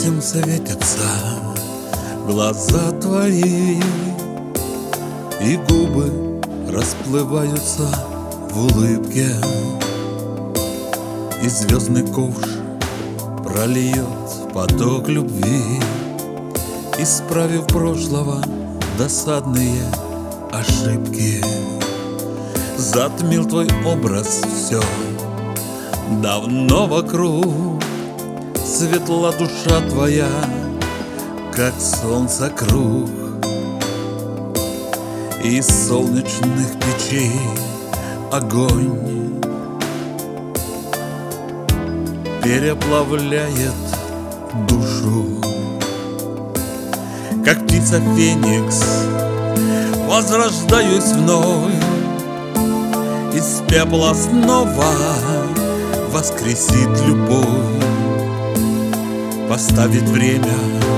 счастьем светятся глаза твои, и губы расплываются в улыбке, и звездный ковш прольет поток любви, исправив прошлого досадные ошибки. Затмил твой образ все давно вокруг, светла душа твоя, как солнце круг. Из солнечных печей огонь переплавляет душу. Как птица феникс возрождаюсь вновь, из пепла снова воскресит любовь. Поставит время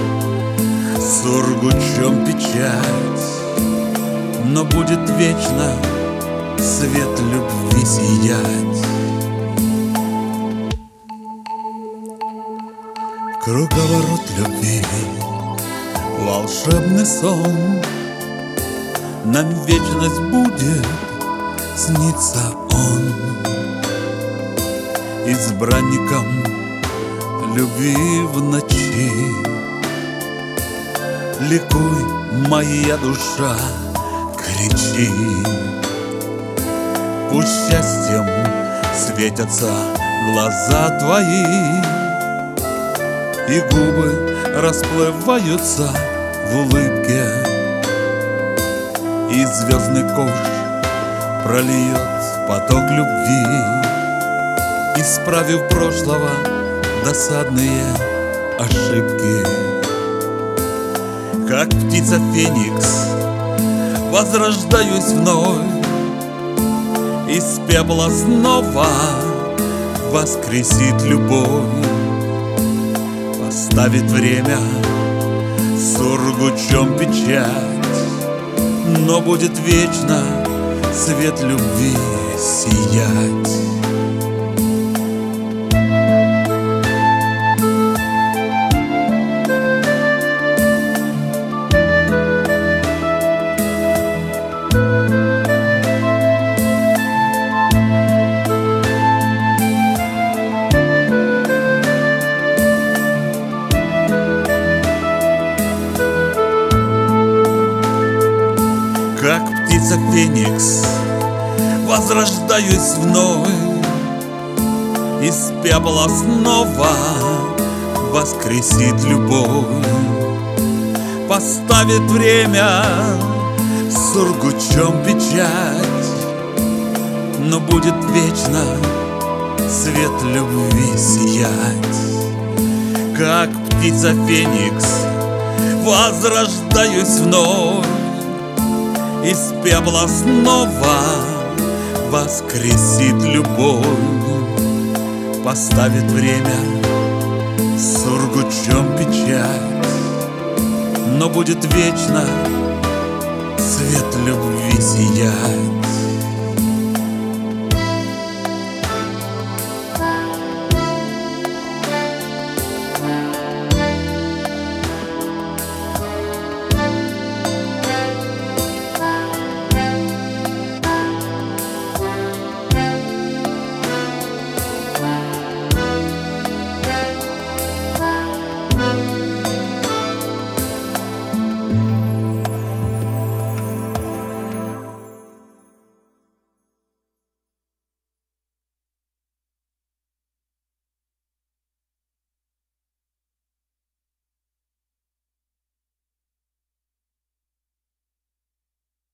сургучом печать, но будет вечно свет любви сиять. Круговорот любви, волшебный сон, нам вечность будет снится он. Избранником любви в ночи ликуй, моя душа, кричи. Пусть счастьем светятся глаза твои, и губы расплываются в улыбке, и звездный ковш прольет поток любви, исправив прошлого досадные ошибки. Как птица феникс возрождаюсь вновь, из пепла снова воскресит любовь. Поставит время сургучом печать, но будет вечно свет любви сиять. Как птица феникс возрождаюсь вновь, из пепла снова воскресит любовь. Поставит время сургучом печать, но будет вечно свет любви сиять. Как птица феникс возрождаюсь вновь, из пепла снова воскресит любовь. Поставит время сургучом печать, но будет вечно свет любви сиять.